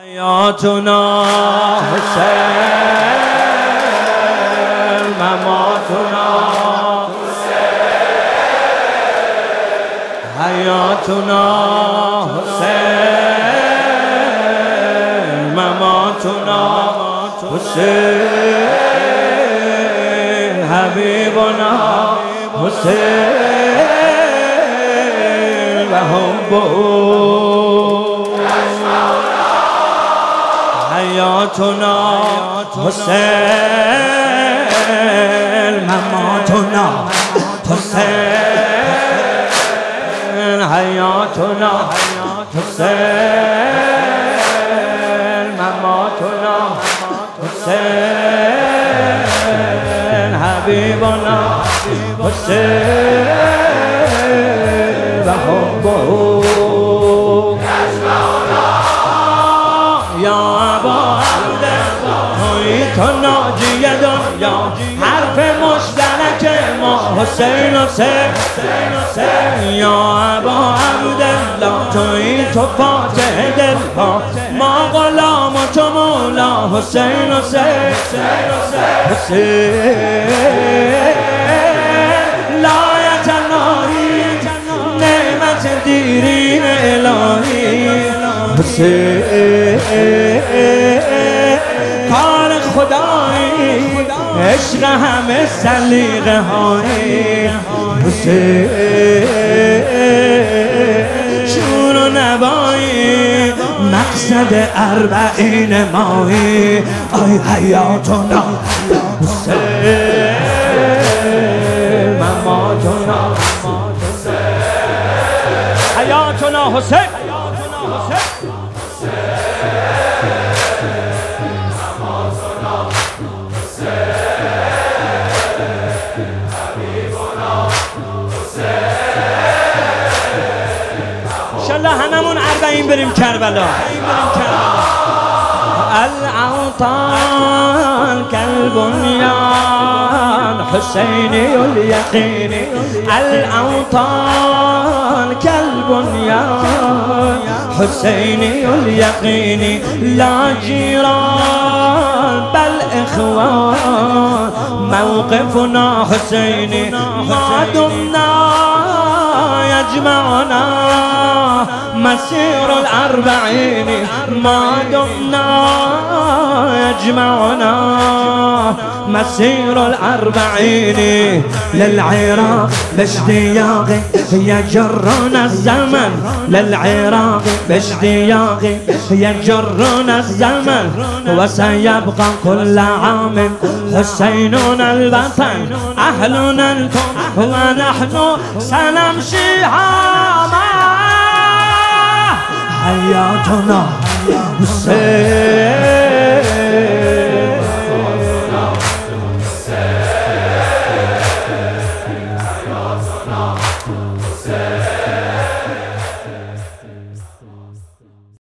حیاتنا حسین مماتنا حسین حیاتنا حسین مماتنا حسین حبیبنا حسین و حبه حیاتنا حسین مماتنا حسین حیاتنا حسین مماتنا حسین حبیبنا حسین و حبه یا ابا تو ناجی دنیا حرف مشترک ما حسین حسین یا ابا عبدالله توی تو فاتح دلها ما غلام و تو مولا حسین حسین لایت الهی نعمت دیرین الهی حسین کار خدایی عشق همه سلیقه های حسین شور و نوایی مقصد اربعین ماهی آی حیاتنا حسین مماتنا حیاتنا حسین انشالله هممون 40 بریم کربلا. الاوطان كالبنيان حسيني اليقين الاوطان كالبنيان حسيني اليقين لا جيران بل اخوان موقفنا حسيني ما دمنا يجمعنا مسير الأربعين ما دمنا يجمعنا مسير الأربعين للعراق باشتياق يجرنا الزمن للعراق باشتياق يجرنا الزمن وسيبقى كل عام حسيننا الوطن أهلنا أنتم ونحن سنمشي هاما حياتنا حسين